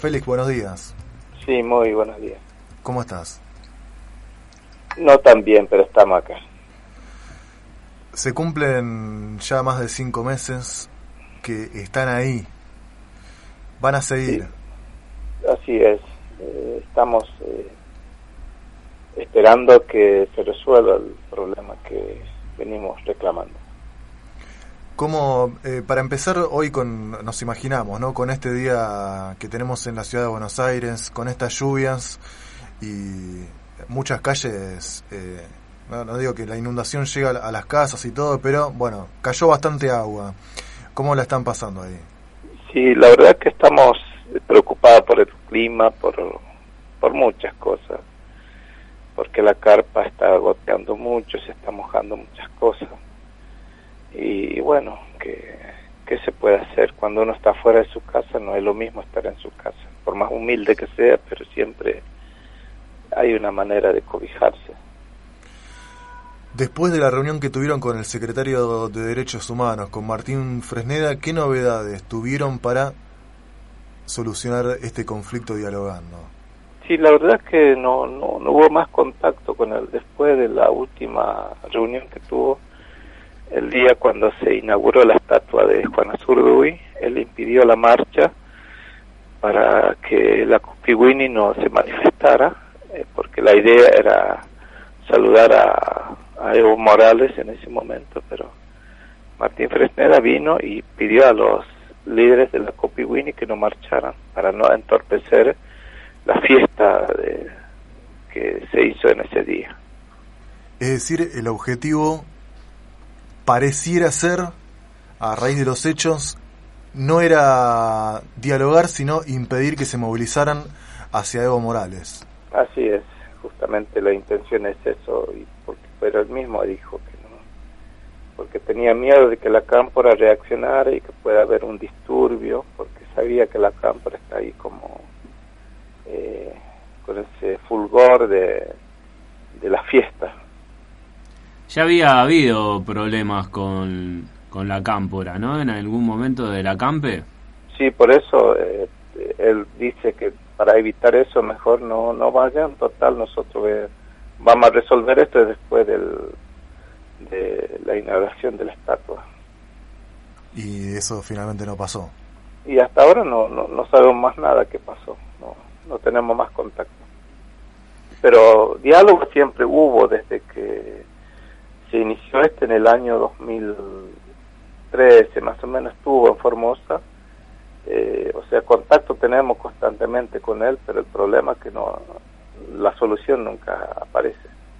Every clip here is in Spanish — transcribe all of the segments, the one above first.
Félix, buenos días. Sí, muy buenos días. ¿Cómo estás? No tan bien, pero estamos acá. Se cumplen ya más de 5 meses que están ahí. Van a seguir. Sí, así es. Estamos esperando que se resuelva el problema que venimos reclamando. ¿Cómo, para empezar hoy nos imaginamos, ¿no? Con este día que tenemos en la ciudad de Buenos Aires, con estas lluvias y muchas calles, no digo que la inundación llega a las casas y todo, pero bueno, cayó bastante agua. ¿Cómo la están pasando ahí? Sí, la verdad es que estamos preocupados por el clima, por muchas cosas, porque la carpa está goteando mucho, se está mojando muchas cosas. Y bueno, ¿qué se puede hacer? Cuando uno está fuera de su casa no es lo mismo estar en su casa, por más humilde que sea, pero siempre hay una manera de cobijarse. Después de la reunión que tuvieron con el secretario de Derechos Humanos, con Martín Fresneda, ¿qué novedades tuvieron para solucionar este conflicto dialogando? Sí, la verdad es que no hubo más contacto con él después de la última reunión que tuvo. El día cuando se inauguró la estatua de Juana Zurduy, él impidió la marcha para que la Cupigüini no se manifestara, porque la idea era saludar a Evo Morales en ese momento, pero Martín Fresneda vino y pidió a los líderes de la Cupigüini que no marcharan para no entorpecer la fiesta que se hizo en ese día. Es decir, el objetivo pareciera ser, a raíz de los hechos, no era dialogar, sino impedir que se movilizaran hacia Evo Morales. Así es, justamente la intención es eso, pero él mismo dijo que no, porque tenía miedo de que la cámpora reaccionara y que pueda haber un disturbio, porque sabía que la cámpora está ahí como con ese fulgor de la fiesta. Ya había habido problemas con la cámpora, ¿no? En algún momento del acampe. Sí, por eso él dice que para evitar eso mejor no vayan. Total, nosotros vamos a resolver esto después de la inauguración de la estatua. Y eso finalmente no pasó. Y hasta ahora no sabemos más nada que pasó. No tenemos más contacto. Pero diálogo siempre hubo desde que se inició en el año 2013, más o menos estuvo en Formosa. O sea, contacto tenemos constantemente con él, pero el problema es que la solución nunca aparece.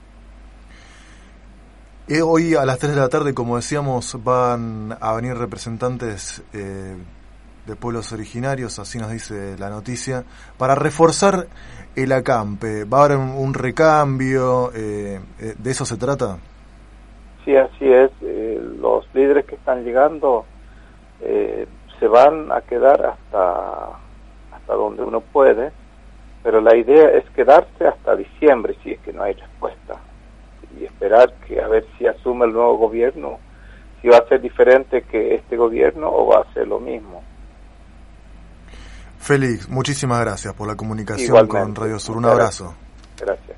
Hoy a las 3 de la tarde, como decíamos, van a venir representantes de pueblos originarios, así nos dice la noticia, para reforzar el acampe. ¿Va a haber un recambio? ¿De eso se trata? Sí, así es. Los líderes que están llegando se van a quedar hasta donde uno puede, pero la idea es quedarse hasta diciembre si es que no hay respuesta y esperar que a ver si asume el nuevo gobierno, si va a ser diferente que este gobierno o va a ser lo mismo. Félix, muchísimas gracias por la comunicación. Igualmente, con Radio Sur. Un abrazo. Gracias.